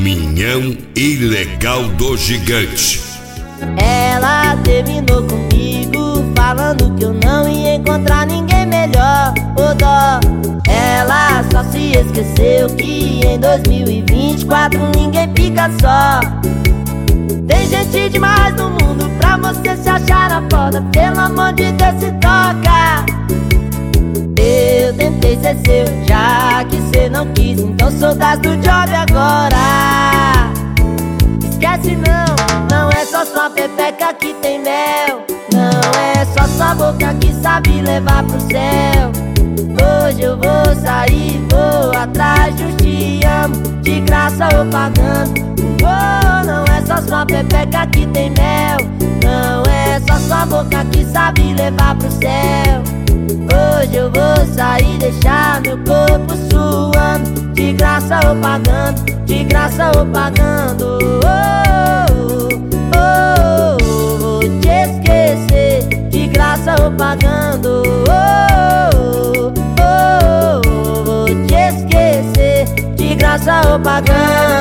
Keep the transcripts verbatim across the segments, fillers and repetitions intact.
Caminhão ilegal do gigante. Ela terminou comigo, falando que eu não ia encontrar ninguém melhor. Ô dó, ela só se esqueceu que em dois mil e vinte e quatro ninguém fica só. Tem gente demais no mundo pra você se achar a foda. Pelo amor de Deus, se toca. Eu tentei ser seu, já que cê não quis, então sou das do job agora. Esquece não, não é só sua pepeca que tem mel. Não é só sua boca que sabe levar pro céu. Hoje eu vou sair, vou atrás de um te amo, de graça ou pagando. Oh, não é só sua pepeca que tem mel. Não é só sua boca que sabe levar pro céu. Hoje eu vou sair, deixar meu corpo suando, de graça ou pagando, de graça ou pagando. Oh, oh, oh, oh, vou te esquecer, de graça ou pagando. Oh, oh, oh, oh, vou te esquecer, de graça ou pagando.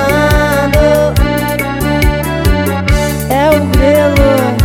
É o Grelo.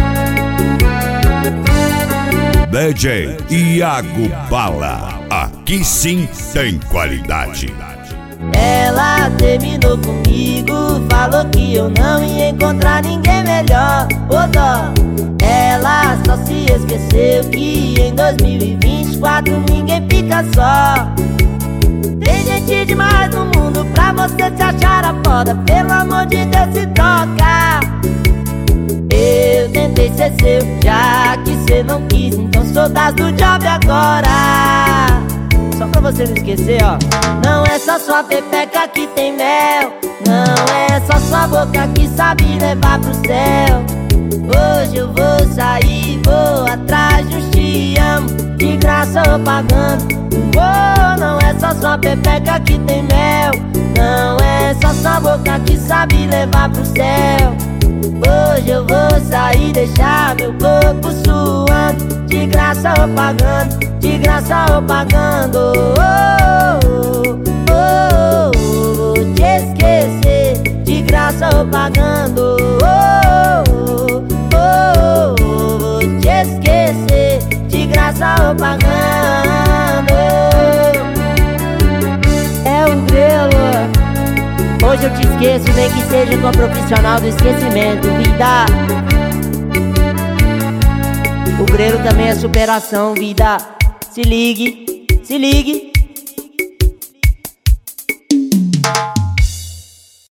D J Iago Bala, aqui sim tem qualidade. Ela terminou comigo, falou que eu não ia encontrar ninguém melhor. Ô dó, ela só se esqueceu que em dois mil e vinte e quatro ninguém fica só. Tem gente demais no mundo pra você se achar a foda. Pelo amor de Deus, se toca. Eu tentei ser seu, já que cê não quis, então sou das do job agora. Só pra você não esquecer, ó. Não é só sua pepeca que tem mel. Não é só sua boca que sabe levar pro céu. Hoje eu vou sair, vou atrás de um te amo, de graça ou pagando. Oh, não é só sua pepeca que tem mel. Não é só sua boca que sabe levar pro céu. Hoje eu vou sair, deixar meu corpo suando, de graça ou pagando, de graça ou pagando. Oh, oh, oh, oh, vou te esquecer, de graça ou pagando. Oh, oh, oh, oh, vou te esquecer, de graça ou pagando. É o Grelo. Hoje eu te esqueço, nem que seja com a profissional do esquecimento, vida. O Grelo também é superação, vida. Se ligue, se ligue.